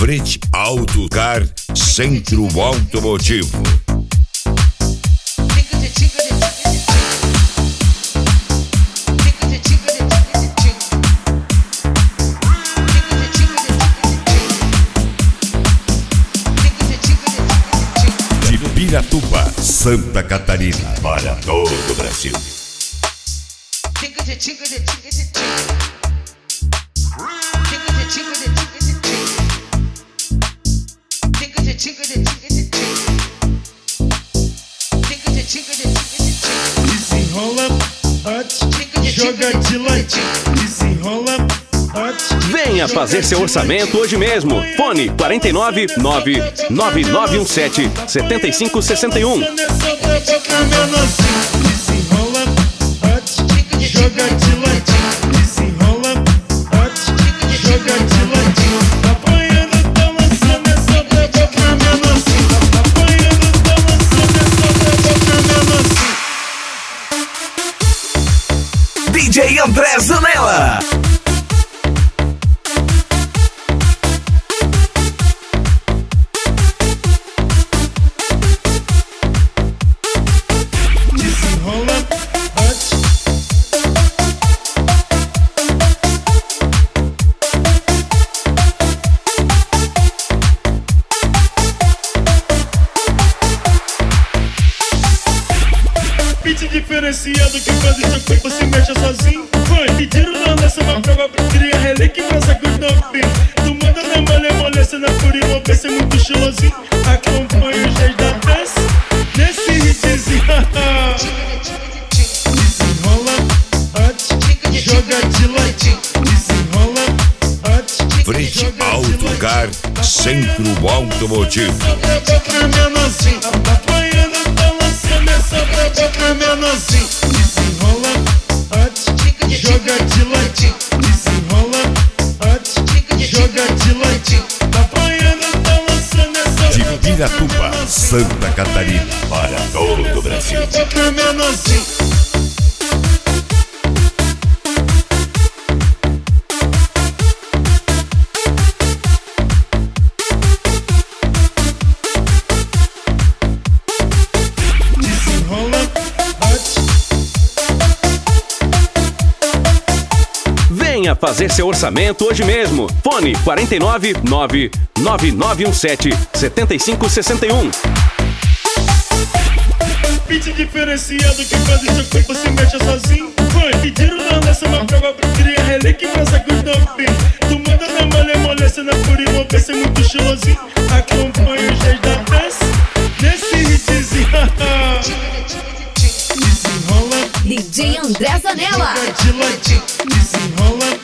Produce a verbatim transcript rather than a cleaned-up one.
Frente Autocar Centro Automotivo. De Piratuba, Santa Catarina, para todo o Brasil. Desenrola, bate, joga de ladinho. Desenrola, bate. Venha fazer seu orçamento hoje mesmo. Fone quatro nove nove nove nove um sete sete cinco seis um. Desenrola, bate, joga de ladinho. Desenrola, bate, joga de ladinho. Apanhando, tá lançando essa boca menorzinho. Apanhando, tá lançando essa boca menorzinho. D J André Zanella. Diferenciado que faz isso aqui, você mexe sozinho. Foi, pediram na dança uma prova pra criar relíquia e pensa que não fim. Tu manda na malemolência, na fúria e mover, muito estilosinho. Acompanha os dias da dança, nesse hitzinho. Desenrola, bate, joga de ladinho. Desenrola, bate. Frente Autocar Centro Automotivo. Apanhando, tá lançando essa boca menorzinho. Desenrola, bate, joga de ladinho. Desenrola, bate, joga de ladinho. Apanhando, tá lançando essa De Piratuba, Santa Catarina, para todo o Brasil. boca menorzinho. Venha fazer seu orçamento hoje mesmo. Fone quatro nove nove nove nove um sete sete cinco seis um. Beat diferenciado que faz isso aqui, você mexe sozinho. Foi, pediram na dança uma prova pra criar relíquia e pensa que não fim. Tu manda na malemolência, na fúria e mover, muito estilosinho. Acompanha os dias da dança, nesse hitzinho. Desenrola, D J André Zanella. joga de ladinho. Desenrola,